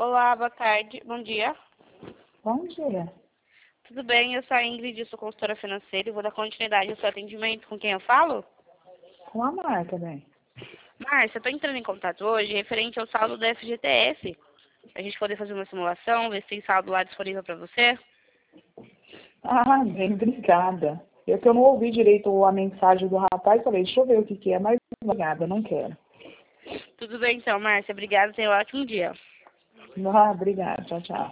Olá, boa tarde. Bom dia. Bom dia. Tudo bem? Eu sou a Ingrid, eu sou consultora financeira e vou dar continuidade ao seu atendimento. Com quem eu falo? Com a Marta, bem. Márcia, eu estou entrando em contato hoje referente ao saldo do FGTS. A gente poder fazer uma simulação, ver se tem saldo lá disponível para você. Ah, bem, obrigada. Eu que eu não ouvi direito a mensagem do rapaz, falei, deixa eu ver o que é, mas obrigada, não quero. Tudo bem então, Márcia. Obrigada, tenha um ótimo dia. Ah, obrigada, tchau, tchau.